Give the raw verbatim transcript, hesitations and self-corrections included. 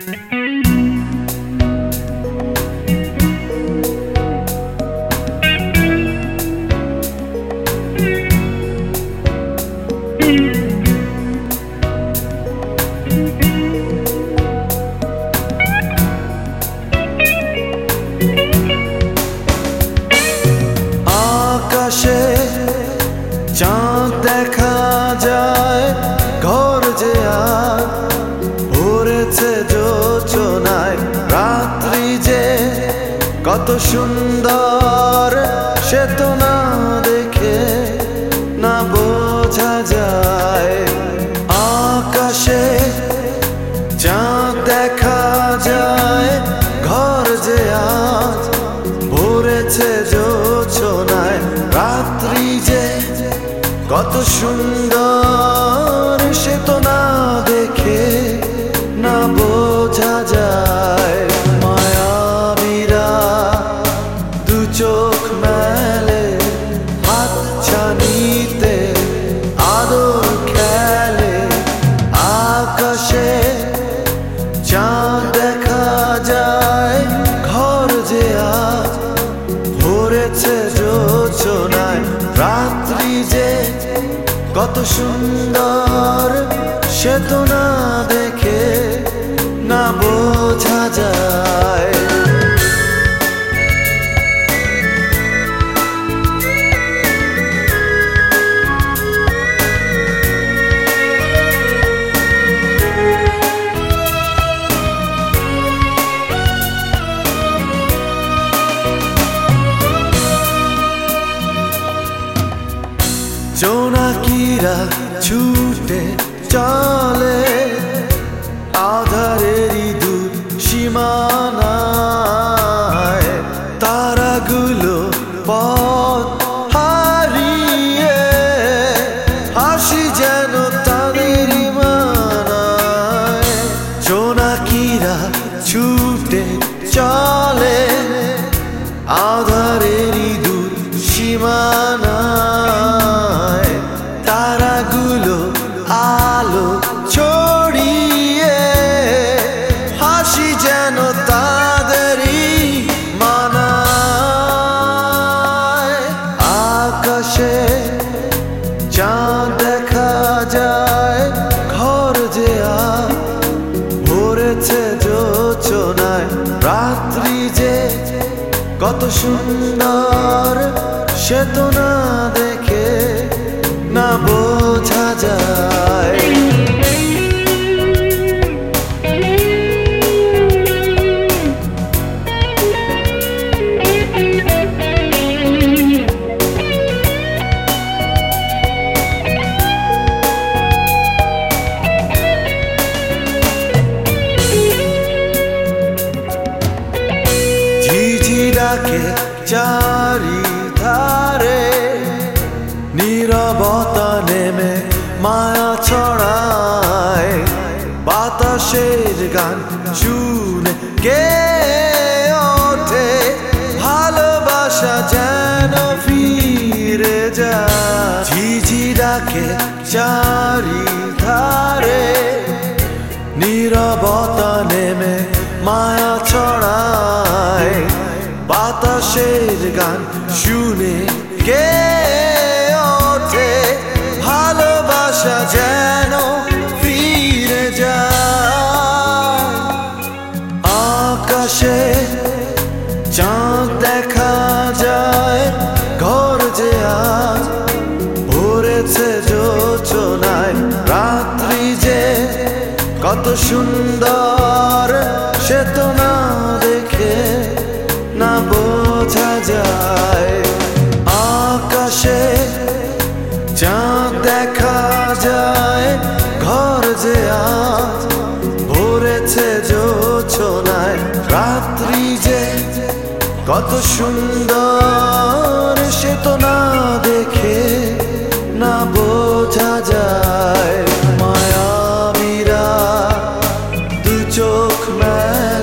আকাশে চাঁদ দেখা যায়, ঘর যে আজ ভরেছে যোচনায়। রাত্রি যে কত সুন্দর সে তো না দেখে না বোঝা যায়। আকাশে চাঁদ দেখা যায়, ঘর যে আজ ভরেছে যোচনায়। রাত্রি যে কত সুন্দর সে তো না দেখে না বোঝা যায়। মায়াবীরা দু চোখ মেলে, হাত ছানিতে আদর খেলে। আকাশে চাঁদ দেখা যায়, ঘর যে আজ ভরেছে যোচনায়। রাত্রি যে কত সুন্দর সে তো না দেখে না বোঝা যায়। জোনাকিরা ছুটে চলে আধারেরই দূর সীমানায়। তারাগুলো পথ হারিয়ে হাসি যেন তাদেরই মানায়। জোনাকিরা ছুটে চলে আধারেরই দূর সীমানায়। তারাগুলো আলো ছড়িয়ে হাসি যেন তাদেরই মানায়। আকাশে চাঁদ দেখা যায়, ঘর যে আজ ভরেছে যোচনায়। রাত্রি যে কত সুন্দর সে তো না দেখে না বোঝা যায়। ঝিঝি ডাকে চারিধারে, নীরবতা নেমে মায়া ছড়ায়। বাতাসের গান শুনে কে ওঠে, ভালোবাসা যেন ফিরে যায়। ঝিঝি ডাকে চারিধারে, নীরবতা নেমে মায়া ছড়ায়। বাতাসের গান শুনে কে ওঠে, ভালোবাসা যেন ফিরে যায়। আকাশে চাঁদ দেখা যায়, ঘর যে আজ ভরেছে যোচনায়। রাত্রি যে কত সুন্দর সে তো না দেখে না বোঝা যায়। আকাশে চাঁদ দেখা যায়, ঘর যে আজ ভরেছে যোচনায়। রাত্রি যে কত সুন্দর সে তো না দেখে না বোঝা যায়। মায়াবীরা দু চোখ মেলে,